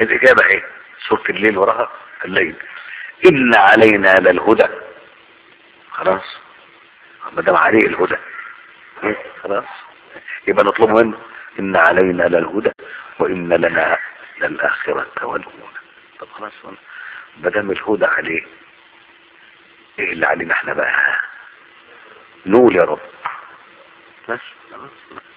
الإجابة ايه؟ سورة الليل وراها الليل. إن علينا للهدى. خلاص ما دام عليه الهدى خلاص يبقى نطلب منه إن علينا للهدى وإن لنا للآخرة والأولى. طب خلاص ما دام الهدى عليه، ايه اللي علينا احنا بقى؟ نقول يا رب بس.